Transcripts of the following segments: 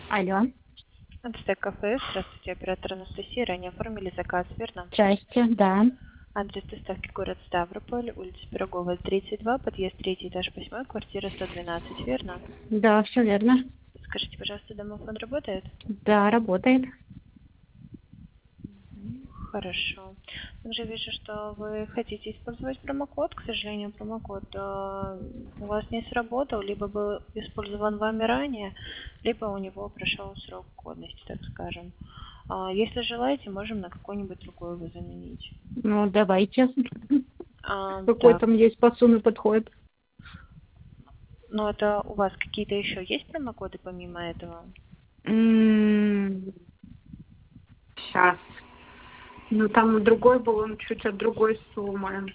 Алло, Антстек кафе, здравствуйте, оператор Анастасия, ранее оформили заказ, верно? здрасте, да. Адрес доставки город Ставрополь, улица Пироговая, 32, подъезд 3, этаж 8, квартира 112, верно? Да, все верно. Скажите, пожалуйста, домофон работает? Да, работает. Хорошо. Также вижу, что вы хотите использовать промокод. К сожалению, промокод у вас не сработал, либо был использован вами ранее, либо у него прошел срок годности, так скажем. Если желаете, можем на какой-нибудь другой его заменить. Ну, давайте. Какой Так, там есть по сумме подходит? но это у вас какие-то еще есть промокоды помимо этого? Сейчас. Ну, там другой был, он чуть от другой суммы.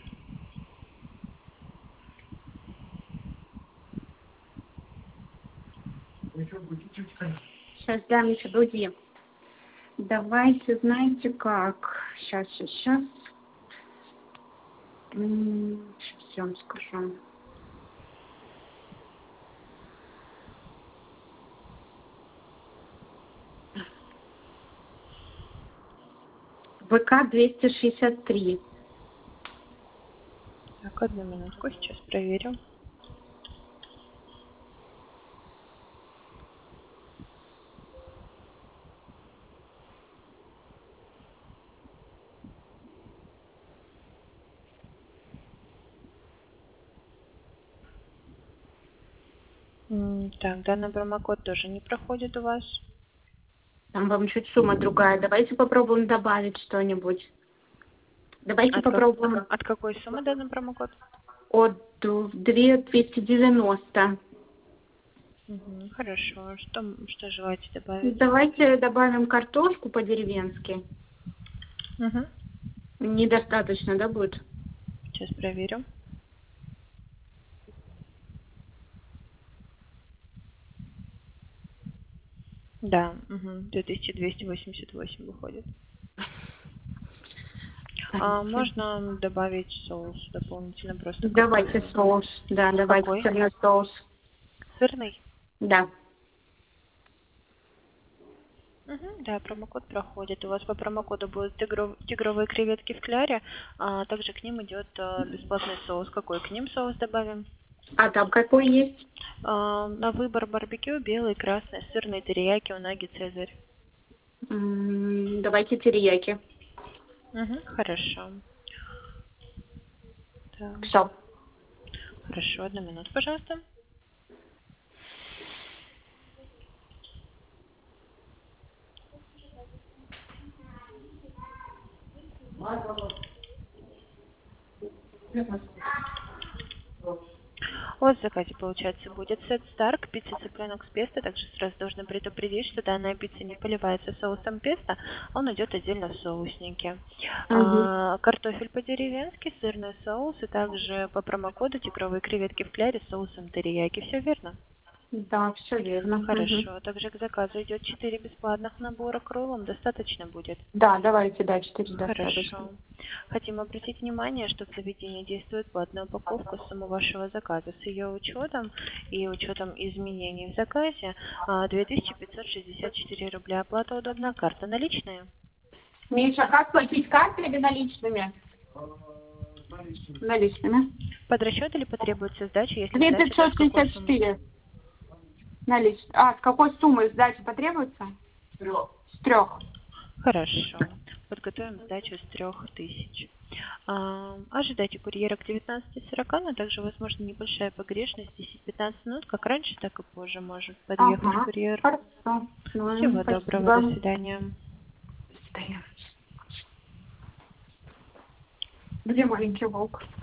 Сейчас дам еще другие. Давайте, знаете как? Сейчас. Сейчас я вам скажу. ВК 263. Так, одну минутку, сейчас проверю. Так, данный промокод тоже не проходит у вас. Там вам чуть сумма другая. Давайте попробуем добавить что-нибудь. Давайте попробуем От какой суммы данный промокод? от 290. Хорошо. Что желаете добавить? Давайте добавим картошку по-деревенски. Угу. Недостаточно, да, будет? Сейчас проверю. Да, 2288 выходит. Можно добавить соус дополнительно просто Давайте какой? соус. Да, давайте Какой? сырный соус. Сырный? Да. Да, промокод проходит. У вас по промокоду будут тигровые креветки в кляре, а также к ним идет бесплатный соус. Какой к ним соус добавим? А там какой есть? На выбор барбекю, белый, красный, сырный, терияки, унаги, цезарь. Давайте терияки. Хорошо. Так, Все. хорошо, одну минуту, пожалуйста. У вас в заказе, получается, будет сет Старк, пицца цыпленок с песто. Также сразу должна предупредить, что данная пицца не поливается соусом песто, он идет отдельно в соусники. Угу. Картофель по-деревенски, сырный соус и также по промокоду тигровые креветки в кляре с соусом терияки. Все верно? Да, все верно. Угу. Хорошо. Также к заказу идет 4 бесплатных набора к роллам. Достаточно будет? Да, давайте, да, 4 достаточно. Хорошо. Хотим обратить внимание, что в заведении действует платная упаковка суммы вашего заказа. С ее учетом и учетом изменений в заказе 2564 рубля. Оплата удобна. Карта наличные? Миша, как платить картой или наличными? Наличными. Под расчет или потребуется сдача? Если Две сдача, то с пятьсот какой шестьдесят суммы? четыре. Наличные. А, с какой суммы сдача потребуется? С трех. Хорошо. Подготовим сдачу с 3000. Ожидайте курьера к 19:40, но также возможно небольшая погрешность, 10-15 минут, как раньше, так и позже может подъехать Ага, курьер. хорошо. Ну, Всего доброго, спасибо. до свидания. Стоять. Где маленький волк?